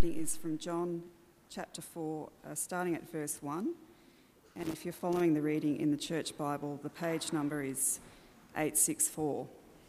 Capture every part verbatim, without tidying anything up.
reading is from John chapter four, uh, starting at verse one. And if you're following the reading in the Church Bible, the page number is eight sixty-four.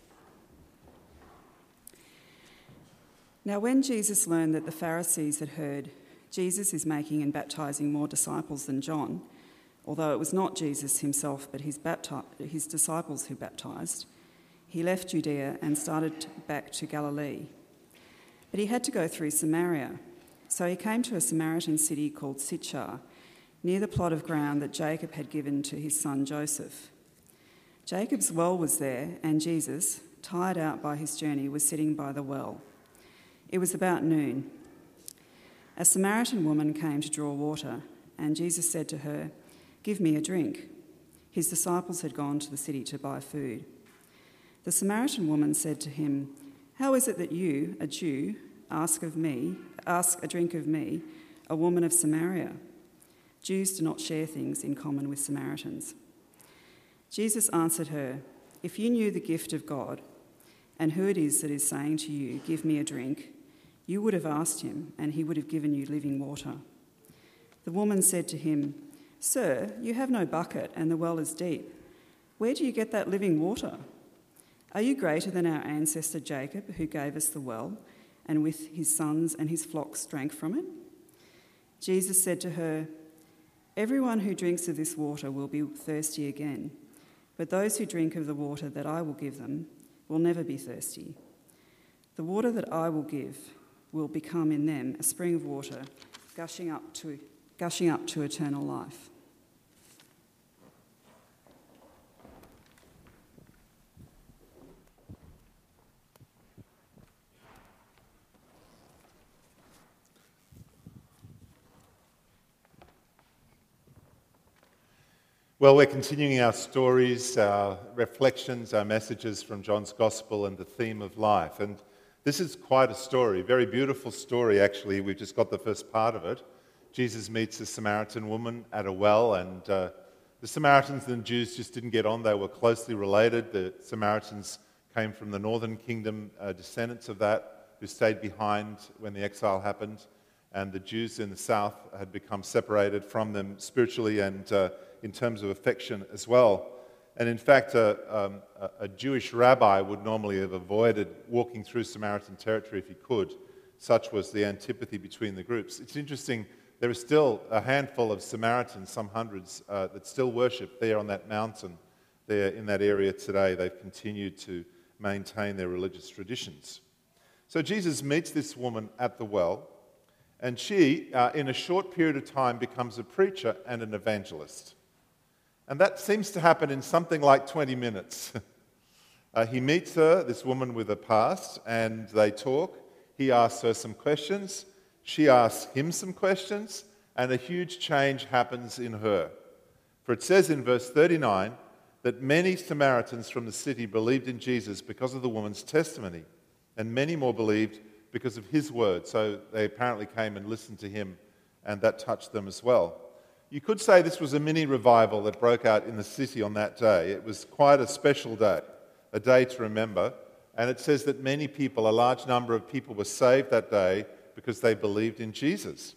Now when Jesus learned that the Pharisees had heard, Jesus is making and baptising more disciples than John, although it was not Jesus himself but his, bapti- his disciples who baptised, he left Judea and started back to Galilee. But he had to go through Samaria. So he came to a Samaritan city called Sychar, near the plot of ground that Jacob had given to his son Joseph. Jacob's well was there, and Jesus, tired out by his journey, was sitting by the well. It was about noon. A Samaritan woman came to draw water, and Jesus said to her, "Give me a drink." His disciples had gone to the city to buy food. The Samaritan woman said to him, "How is it that you, a Jew, ask of me, ask a drink of me, a woman of Samaria? Jews do not share things in common with Samaritans." Jesus answered her, "If you knew the gift of God and who it is that is saying to you, 'Give me a drink,' you would have asked him, and he would have given you living water." The woman said to him, "Sir, you have no bucket, and the well is deep. Where do you get that living water? Are you greater than our ancestor Jacob, who gave us the well, and with his sons and his flocks drank from it?" Jesus said to her, "Everyone who drinks of this water will be thirsty again, but those who drink of the water that I will give them will never be thirsty. The water that I will give will become in them a spring of water gushing up to, gushing up to eternal life." Well, we're continuing our stories, our reflections, our messages from John's Gospel and the theme of life. And this is quite a story, a very beautiful story, actually. We've just got the first part of it. Jesus meets a Samaritan woman at a well, and uh, the Samaritans and the Jews just didn't get on. They were closely related. The Samaritans came from the northern kingdom, uh, descendants of that, who stayed behind when the exile happened. And the Jews in the south had become separated from them spiritually and uh, in terms of affection as well. And in fact, a, um, a Jewish rabbi would normally have avoided walking through Samaritan territory if he could. Such was the antipathy between the groups. It's interesting, there is still a handful of Samaritans, some hundreds, uh, that still worship there on that mountain, there in that area today. They've continued to maintain their religious traditions. So Jesus meets this woman at the well, and she, uh, in a short period of time, becomes a preacher and an evangelist. And that seems to happen in something like twenty minutes. uh, he meets her, this woman with a past, and they talk. He asks her some questions. She asks him some questions, and a huge change happens in her. For it says in verse thirty-nine that many Samaritans from the city believed in Jesus because of the woman's testimony, and many more believed because of his word. So they apparently came and listened to him, and that touched them as well. You could say this was a mini revival that broke out in the city on that day. It was quite a special day, a day to remember. And it says that many people, a large number of people, were saved that day because they believed in Jesus.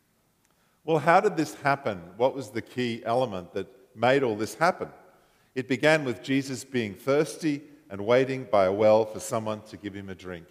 Well, how did this happen? What was the key element that made all this happen? It began with Jesus being thirsty and waiting by a well for someone to give him a drink.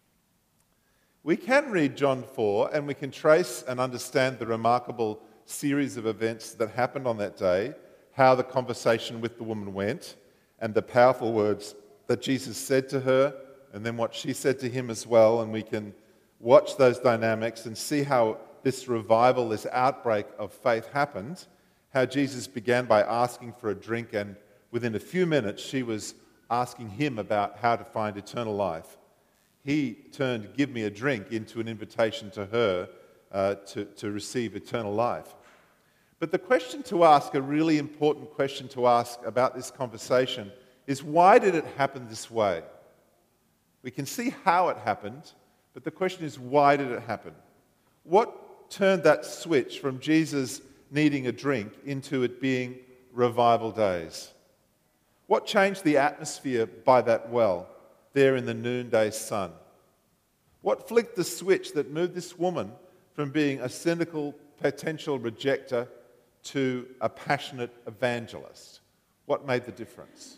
We can read John four and we can trace and understand the remarkable series of events that happened on that day, how the conversation with the woman went, and the powerful words that Jesus said to her, and then what she said to him as well. And we can watch those dynamics and see how this revival, this outbreak of faith happened, how Jesus began by asking for a drink, and within a few minutes she was asking him about how to find eternal life. He turned "give me a drink" into an invitation to her uh, to, to receive eternal life. But the question to ask, a really important question to ask about this conversation, is why did it happen this way? We can see how it happened, but the question is, why did it happen? What turned that switch from Jesus needing a drink into it being revival days? What changed the atmosphere by that well, there in the noonday sun? What flicked the switch that moved this woman from being a cynical potential rejecter to a passionate evangelist? What made the difference?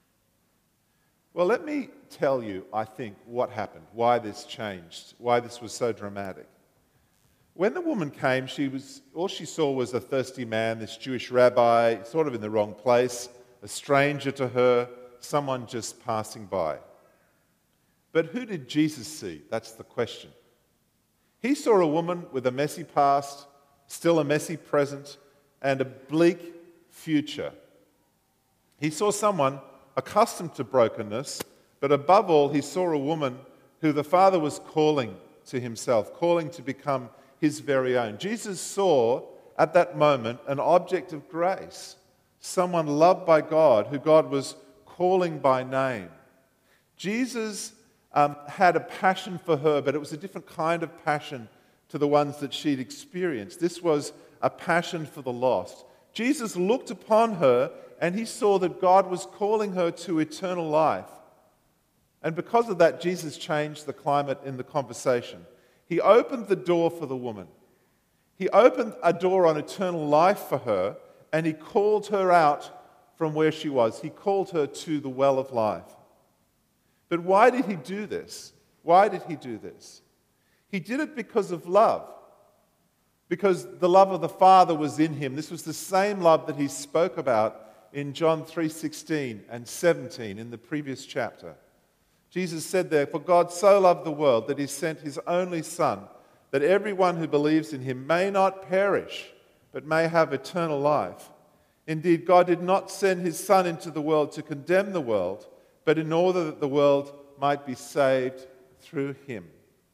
Well, let me tell you, I think, what happened, why this changed, why this was so dramatic. When the woman came, she was all she saw was a thirsty man, this Jewish rabbi, sort of in the wrong place, a stranger to her, someone just passing by. But who did Jesus see? That's the question. He saw a woman with a messy past, still a messy present, and a bleak future. He saw someone accustomed to brokenness, but above all, he saw a woman who the Father was calling to himself, calling to become his very own. Jesus saw at that moment an object of grace, someone loved by God, who God was calling by name. Jesus um, had a passion for her, but it was a different kind of passion to the ones that she'd experienced. This was a passion for the lost. Jesus looked upon her and he saw that God was calling her to eternal life. And because of that, Jesus changed the climate in the conversation. He opened the door for the woman. He opened a door on eternal life for her, and he called her out from where she was. He called her to the well of life. But why did he do this? Why did he do this? He did it because of love. Because the love of the Father was in him. This was the same love that he spoke about in John three sixteen and seventeen in the previous chapter. Jesus said there, "For God so loved the world that he sent his only Son, that everyone who believes in him may not perish, but may have eternal life. Indeed, God did not send his Son into the world to condemn the world, but in order that the world might be saved through him."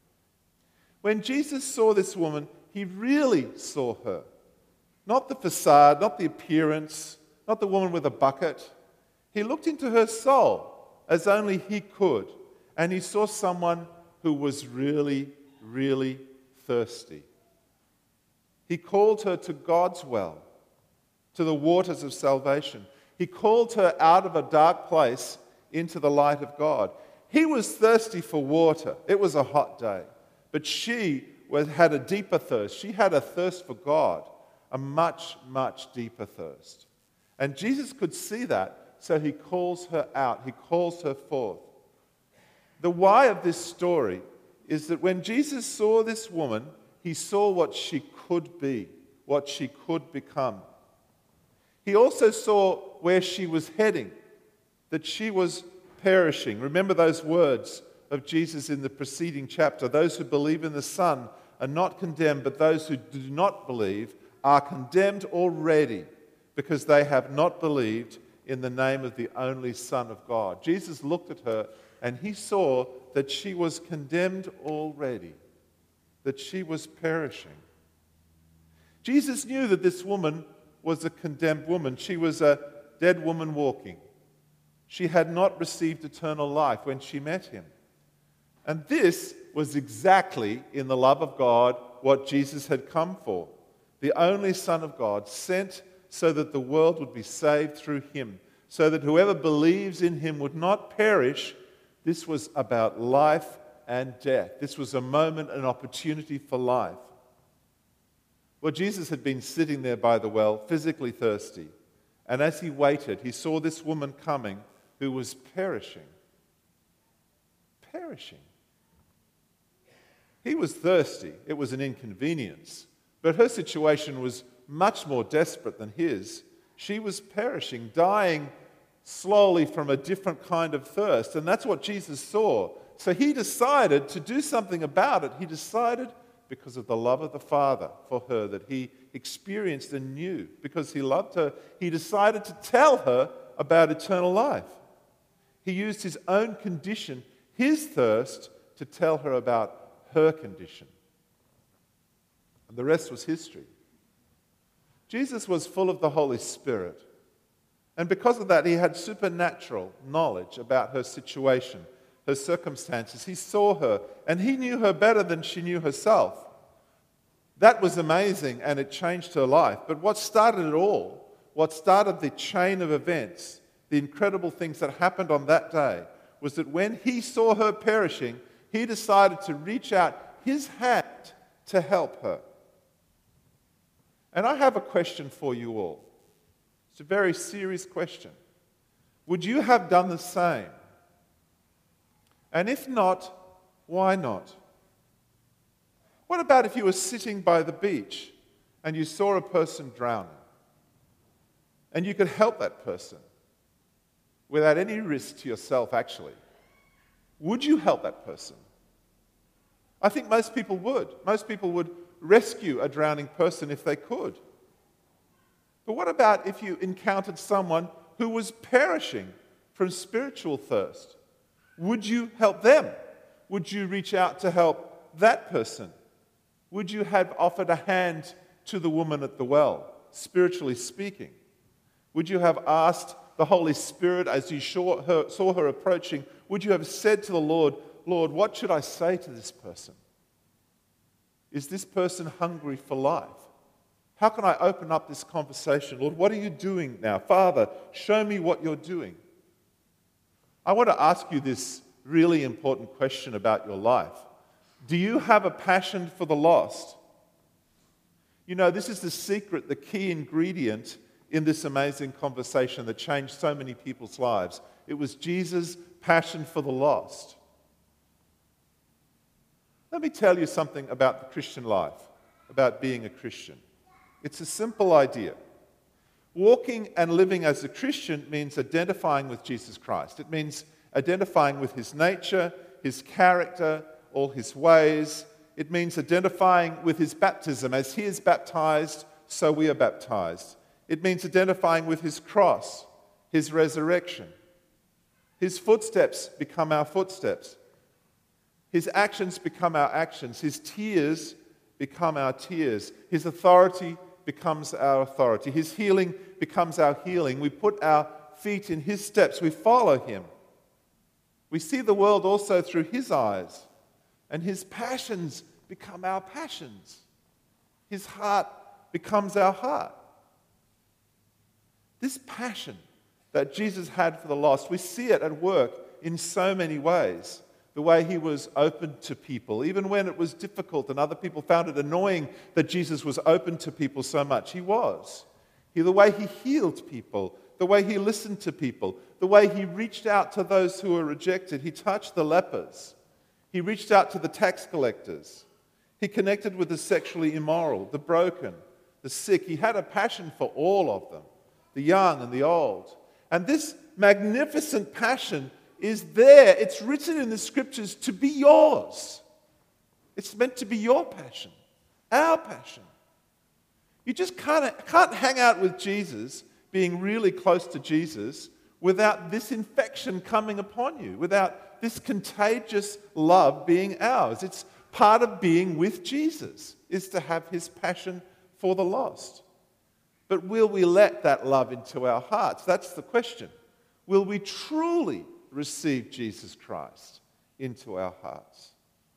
When Jesus saw this woman, he really saw her. Not the facade, not the appearance, not the woman with a bucket. He looked into her soul as only he could, and he saw someone who was really, really thirsty. He called her to God's well, to the waters of salvation. He called her out of a dark place into the light of God. He was thirsty for water. It was a hot day. But she was, had a deeper thirst. She had a thirst for God, a much, much deeper thirst. And Jesus could see that, so he calls her out. He calls her forth. The why of this story is that when Jesus saw this woman, he saw what she could be, what she could become. He also saw where she was heading, that she was perishing. Remember those words of Jesus in the preceding chapter. Those who believe in the Son are not condemned, but those who do not believe are condemned already because they have not believed in the name of the only Son of God. Jesus looked at her and he saw that she was condemned already, that she was perishing. Jesus knew that this woman was a condemned woman. She was a dead woman walking. She had not received eternal life when she met him. And this was exactly, in the love of God, what Jesus had come for. The only Son of God, sent so that the world would be saved through him, so that whoever believes in him would not perish. This was about life and death. This was a moment, an opportunity for life. Well, Jesus had been sitting there by the well, physically thirsty. And as he waited, he saw this woman coming who was perishing. Perishing. He was thirsty. It was an inconvenience. But her situation was much more desperate than his. She was perishing, dying slowly from a different kind of thirst. And that's what Jesus saw. So he decided to do something about it. He decided, because of the love of the Father for her that he experienced and knew, because he loved her, he decided to tell her about eternal life. He used his own condition, his thirst, to tell her about her condition. And the rest was history. Jesus was full of the Holy Spirit. And because of that, he had supernatural knowledge about her situation, her circumstances. He saw her, and he knew her better than she knew herself. That was amazing, and it changed her life. But what started it all, what started the chain of events, the incredible things that happened on that day, was that when he saw her perishing, he decided to reach out his hand to help her? And I have a question for you all. It's a very serious question. Would you have done the same? And if not, why not? What about if you were sitting by the beach and you saw a person drowning and you could help that person without any risk to yourself, actually? Would you help that person? I think most people would. Most people would rescue a drowning person if they could. But what about if you encountered someone who was perishing from spiritual thirst? Would you help them? Would you reach out to help that person? Would you have offered a hand to the woman at the well, spiritually speaking? Would you have asked the Holy Spirit as you saw her, saw her approaching, would you have said to the Lord, Lord, what should I say to this person? Is this person hungry for life? How can I open up this conversation? Lord, what are you doing now? Father, show me what you're doing. I want to ask you this really important question about your life. Do you have a passion for the lost? You know, this is the secret, the key ingredient in this amazing conversation that changed so many people's lives. It was Jesus' passion for the lost. Let me tell you something about the Christian life, about being a Christian. It's a simple idea. Walking and living as a Christian means identifying with Jesus Christ. It means identifying with his nature, his character, all his ways. It means identifying with his baptism. As he is baptized, so we are baptized. It means identifying with his cross, his resurrection. His footsteps become our footsteps. His actions become our actions. His tears become our tears. His authority becomes our authority. His healing becomes our healing. We put our feet in his steps. We follow him. We see the world also through his eyes. And his passions become our passions. His heart becomes our heart. This passion that Jesus had for the lost, we see it at work in so many ways. The way he was open to people, even when it was difficult and other people found it annoying that Jesus was open to people so much. He was. He, the way he healed people, the way he listened to people, the way he reached out to those who were rejected. He touched the lepers. He reached out to the tax collectors. He connected with the sexually immoral, the broken, the sick. He had a passion for all of them, the young and the old. And this magnificent passion is there. It's written in the scriptures to be yours. It's meant to be your passion, our passion. You just can't, can't hang out with Jesus, being really close to Jesus, without this infection coming upon you, without this contagious love being ours. It's part of being with Jesus, is to have his passion for the lost. But will we let that love into our hearts? That's the question. Will we truly receive Jesus Christ into our hearts?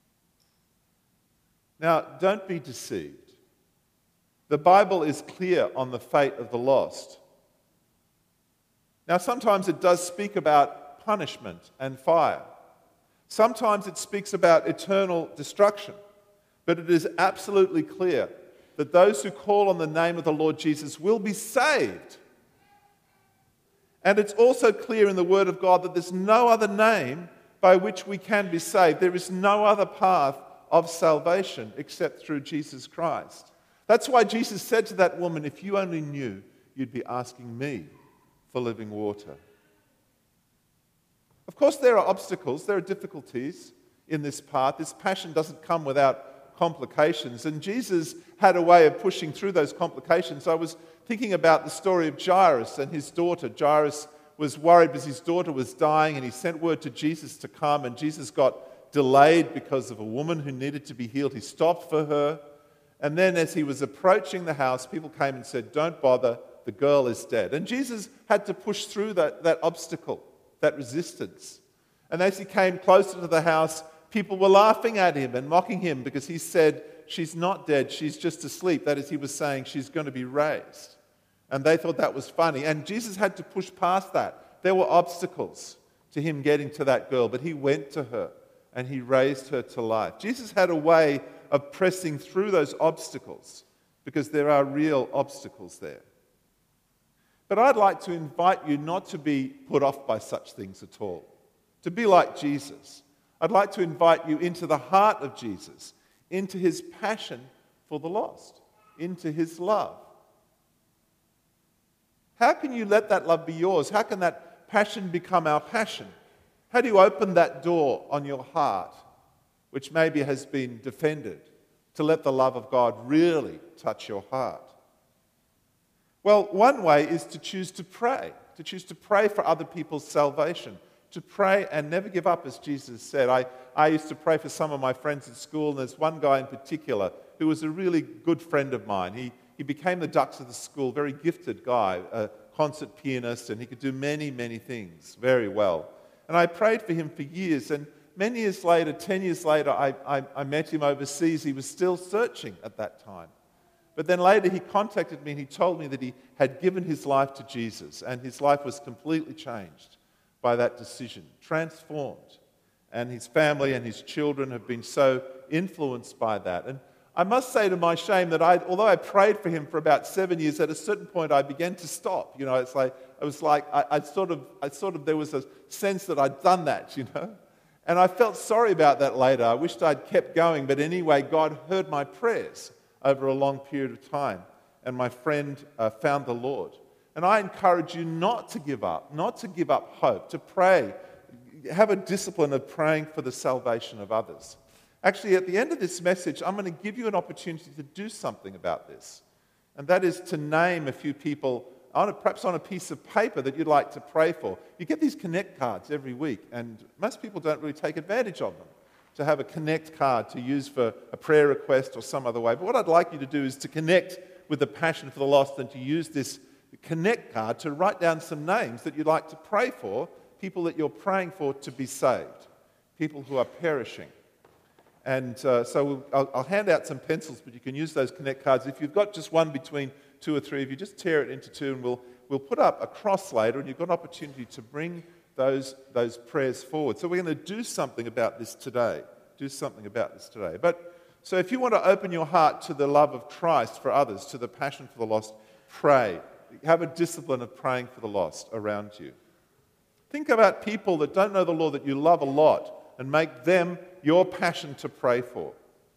Now, don't be deceived. The Bible is clear on the fate of the lost. Now, sometimes it does speak about punishment and fire. Sometimes it speaks about eternal destruction. But it is absolutely clear that those who call on the name of the Lord Jesus will be saved. And it's also clear in the Word of God that there's no other name by which we can be saved. There is no other path of salvation except through Jesus Christ. That's why Jesus said to that woman, if you only knew, you'd be asking me for living water. Of course, there are obstacles, there are difficulties in this path. This passion doesn't come without complications. And Jesus had a way of pushing through those complications. I was thinking about the story of Jairus and his daughter. Jairus was worried because his daughter was dying, and he sent word to Jesus to come, and Jesus got delayed because of a woman who needed to be healed. He stopped for her, and then as he was approaching the house, people came and said, don't bother, the girl is dead. And Jesus had to push through that, that obstacle, that resistance. And as he came closer to the house, people were laughing at him and mocking him because he said, she's not dead, she's just asleep. That is, he was saying she's going to be raised. And they thought that was funny. And Jesus had to push past that. There were obstacles to him getting to that girl, but he went to her and he raised her to life. Jesus had a way of pressing through those obstacles, because there are real obstacles there. But I'd like to invite you not to be put off by such things at all, to be like Jesus. I'd like to invite you into the heart of Jesus, into his passion for the lost, into his love. How can you let that love be yours? How can that passion become our passion? How do you open that door on your heart, which maybe has been defended, to let the love of God really touch your heart? Well, one way is to choose to pray, to choose to pray for other people's salvation, to pray and never give up, as Jesus said. I, I used to pray for some of my friends at school, and there's one guy in particular who was a really good friend of mine. He, he became the dux of the school, very gifted guy, a concert pianist, and he could do many, many things very well. And I prayed for him for years, and many years later, ten years later, I, I, I met him overseas. He was still searching at that time. But then later he contacted me and he told me that he had given his life to Jesus, and his life was completely changed by that decision, transformed. And his family and his children have been so influenced by that. And I must say, to my shame, that I, although I prayed for him for about seven years, at a certain point I began to stop. You know, it's like it was like I, I sort of, I sort of, there was a sense that I'd done that. You know, and I felt sorry about that later. I wished I'd kept going, but anyway, God heard my prayers over a long period of time, and my friend uh, found the Lord. And I encourage you not to give up, not to give up hope, to pray. Have a discipline of praying for the salvation of others. Actually, at the end of this message, I'm going to give you an opportunity to do something about this. And that is to name a few people, on a, perhaps on a piece of paper, that you'd like to pray for. You get these Connect cards every week, and most people don't really take advantage of them, to have a Connect card to use for a prayer request or some other way. But what I'd like you to do is to connect with the passion for the lost, and to use this Connect card to write down some names that you'd like to pray for, people that you're praying for to be saved, people who are perishing. And uh, so I'll, I'll hand out some pencils, but you can use those Connect cards. If you've got just one between two or three of you, just tear it into two, and we'll, we'll put up a cross later, and you've got an opportunity to bring those, those prayers forward. So we're going to do something about this today. Do something about this today. But so if you want to open your heart to the love of Christ for others, to the passion for the lost, pray. Have a discipline of praying for the lost around you. Think about people that don't know the Lord that you love a lot, and make them your passion to pray for.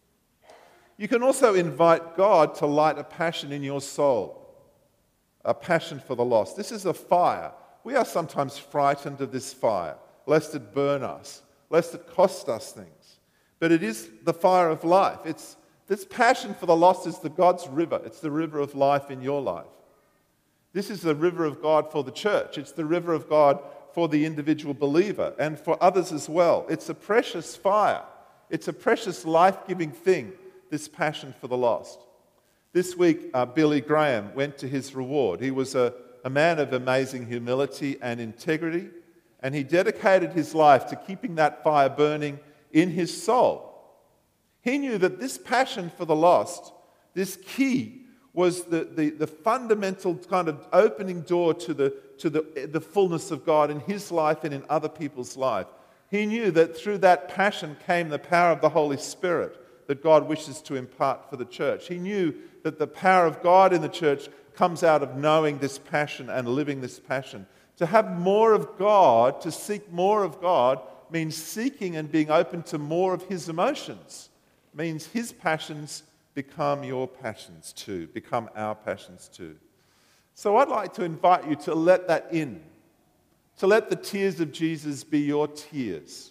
You can also invite God to light a passion in your soul, a passion for the lost. This is a fire. We are sometimes frightened of this fire, lest it burn us, lest it cost us things. But it is the fire of life. It's, this passion for the lost is the God's river. It's the river of life in your life. This is the river of God for the church. It's the river of God for the individual believer and for others as well. It's a precious fire. It's a precious life-giving thing, this passion for the lost. This week, uh, Billy Graham went to his reward. He was a, a man of amazing humility and integrity, and he dedicated his life to keeping that fire burning in his soul. He knew that this passion for the lost, this key, was the, the, the fundamental kind of opening door to, the, to the, the fullness of God in his life and in other people's life. He knew that through that passion came the power of the Holy Spirit that God wishes to impart for the church. He knew that the power of God in the church comes out of knowing this passion and living this passion. To have more of God, to seek more of God, means seeking and being open to more of his emotions. Means his passions become your passions too, become our passions too. So I'd like to invite you to let that in, to let the tears of Jesus be your tears,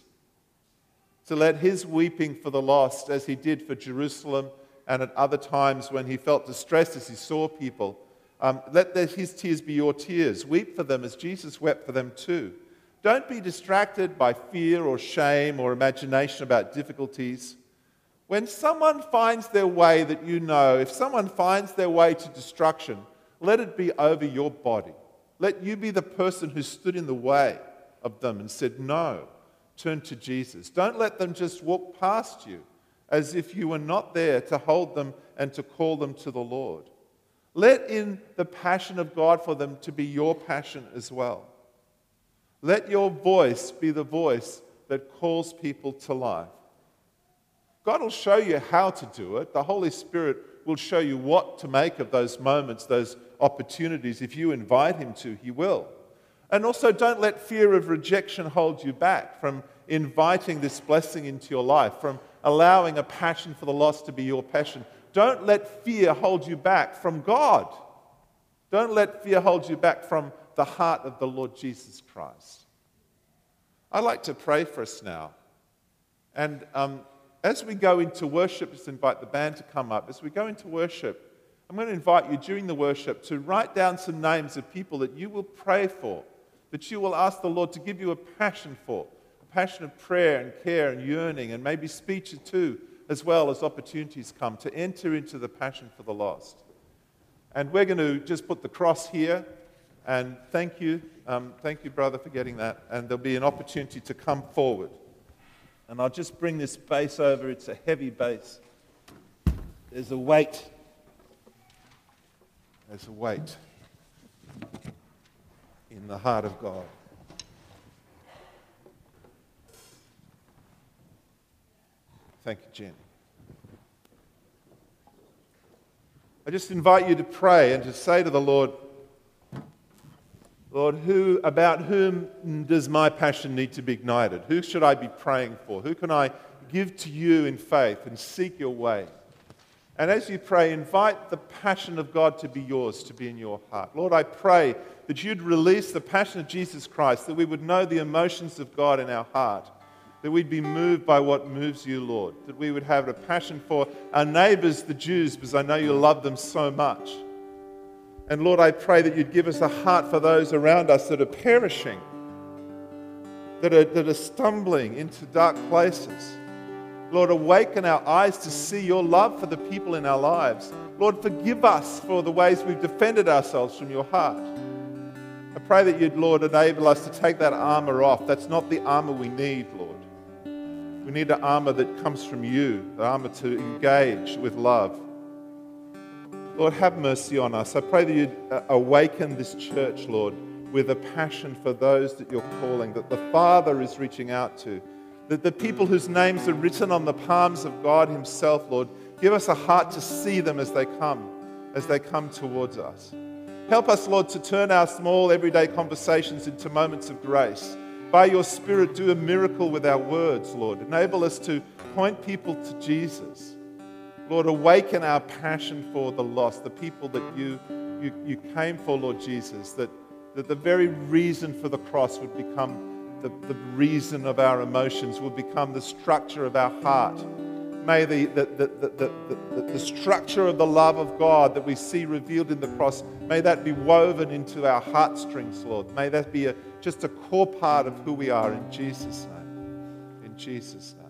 to let his weeping for the lost, as he did for Jerusalem and at other times when he felt distressed as he saw people, um, let the, his tears be your tears. Weep for them as Jesus wept for them too. Don't be distracted by fear or shame or imagination about difficulties. When someone finds their way that you know, if someone finds their way to destruction, let it be over your body. Let you be the person who stood in the way of them and said, no, turn to Jesus. Don't let them just walk past you as if you were not there to hold them and to call them to the Lord. Let in the passion of God for them to be your passion as well. Let your voice be the voice that calls people to life. God will show you how to do it. The Holy Spirit will show you what to make of those moments, those opportunities. If you invite him to, he will. And also, don't let fear of rejection hold you back from inviting this blessing into your life, from allowing a passion for the lost to be your passion. Don't let fear hold you back from God. Don't let fear hold you back from the heart of the Lord Jesus Christ. I'd like to pray for us now. And um, as we go into worship, just invite the band to come up. As we go into worship, I'm going to invite you during the worship to write down some names of people that you will pray for, that you will ask the Lord to give you a passion for, a passion of prayer and care and yearning, and maybe speech too, as well as opportunities come to enter into the passion for the lost. And we're going to just put the cross here, and thank you, um, thank you, brother, for getting that. And there'll be an opportunity to come forward. And I'll just bring this bass over. It's a heavy bass. There's a weight. There's a weight in the heart of God. Thank you, Jen. I just invite you to pray and to say to the Lord, Lord, who, about whom does my passion need to be ignited? Who should I be praying for? Who can I give to you in faith and seek your way? And as you pray, invite the passion of God to be yours, to be in your heart. Lord, I pray that you'd release the passion of Jesus Christ, that we would know the emotions of God in our heart, that we'd be moved by what moves you, Lord, that we would have a passion for our neighbors, the Jews, because I know you love them so much. And Lord, I pray that you'd give us a heart for those around us that are perishing, that are, that are stumbling into dark places. Lord, awaken our eyes to see your love for the people in our lives. Lord, forgive us for the ways we've defended ourselves from your heart. I pray that you'd, Lord, enable us to take that armor off. That's not the armor we need, Lord. We need an armor that comes from you, the armor to engage with love. Lord, have mercy on us. I pray that you'd awaken this church, Lord, with a passion for those that you're calling, that the Father is reaching out to, that the people whose names are written on the palms of God himself, Lord, give us a heart to see them as they come, as they come towards us. Help us, Lord, to turn our small everyday conversations into moments of grace. By your Spirit, do a miracle with our words, Lord. Enable us to point people to Jesus. Lord, awaken our passion for the lost, the people that you, you, you came for, Lord Jesus, that, that the very reason for the cross would become the, the reason of our emotions, would become the structure of our heart. May the, the, the, the, the, the, the structure of the love of God that we see revealed in the cross, may that be woven into our heartstrings, Lord. May that be a, just a core part of who we are in Jesus' name. In Jesus' name.